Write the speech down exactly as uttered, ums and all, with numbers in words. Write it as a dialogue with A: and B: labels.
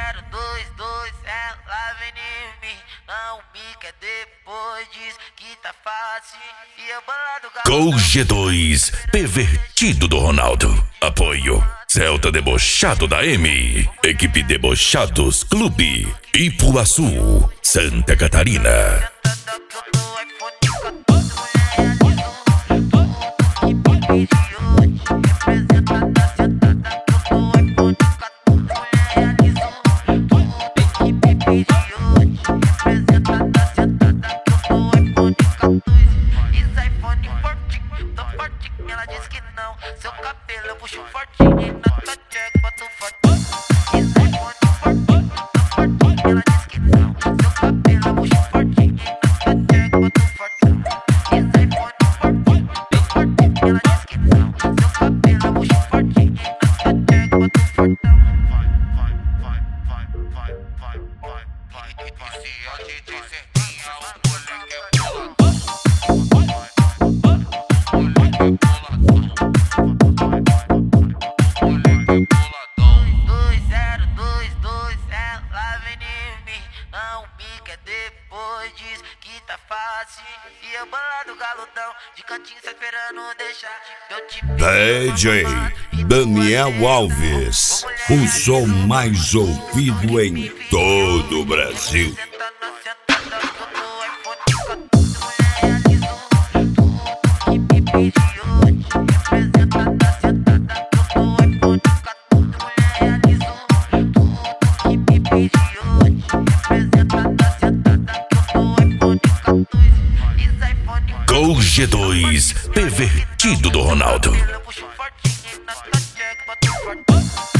A: zero dois dois, ela vem em mim. Não me quer depois, diz que tá fácil. E eu bolado
B: Gol G dois, pervertido do Ronaldo. Apoio Celta Debochado da M, Equipe Debochados Clube, Ipuaçu, Santa Catarina.
A: Ela diz que não, seu cabelo eu puxo fortinho e na tua check boto fortinho. Isso é fortinho, fortinho. Ela diz que não, seu cabelo eu puxo fortinho e na tua check boto fortinho. Isso é fortinho, fortinho. Ela diz que não, seu cabelo eu puxo fortinho e na tua check boto fortinho. Vai, vai, vai, vai, vai, vai, vai, vai. E se a gente sentinha, o moleque é boladão. Não me quer depois, diz que tá fácil. E eu bolado galudão, de cantinho só esperando deixar eu te
C: D J Daniel Alves, o som mais ouvido em todo o Brasil.
B: Gol G dois, pervertido do Ronaldo.
A: Eu puxo fortinho na tua check, boto fortinho.